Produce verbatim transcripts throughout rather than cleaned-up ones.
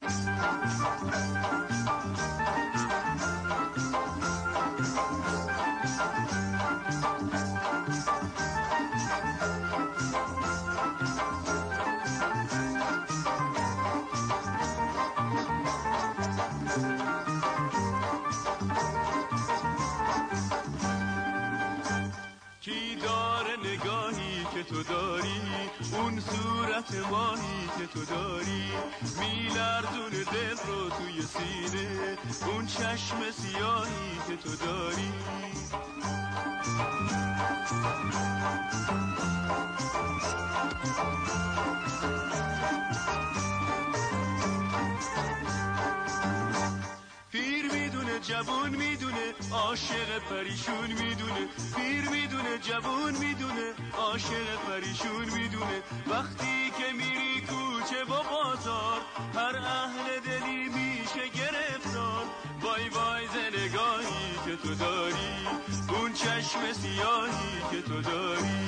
کی داره نگاهی که تو داری، اون صورت ماهی که تو داری، میلرزون دل رو توی سینه، اون چشم سیاهی که تو داری. جوون میدونه عاشق پریشون میدونه، پیر میدونه جوون میدونه عاشق پریشون میدونه. وقتی که میری کوچه و بازار، هر اهل دلی میشه گرفتار. وای وای ز نگاهی که تو داری، اون چشم سیاهی که تو داری.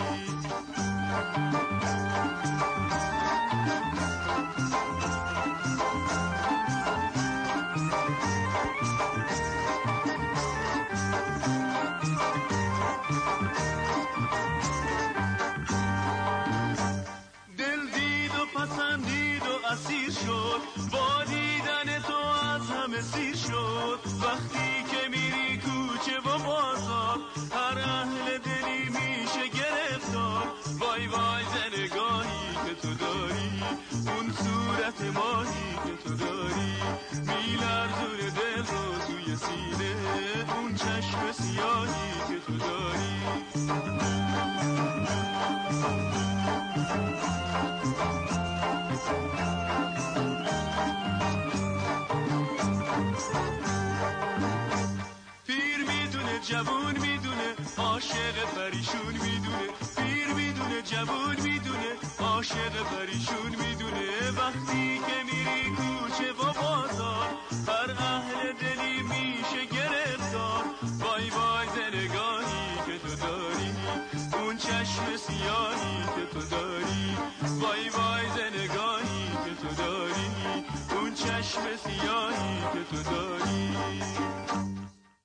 پسندید و اسیر شد، با دیدن تو از همه سیر شد. وقتی که میری کوچه و بازار، هر اهل دلی میشه گرفتار. وای وای ز نگاهی که تو داری، اون صورت ماهی که تو داری، میلرزون دل رو توی سینه، اون چشم سیاهی که تو داری. جوون میدونه عاشق پریشون میدونه، پیر میدونه جوون میدونه عاشق پریشون میدونه. وقتی که میری کو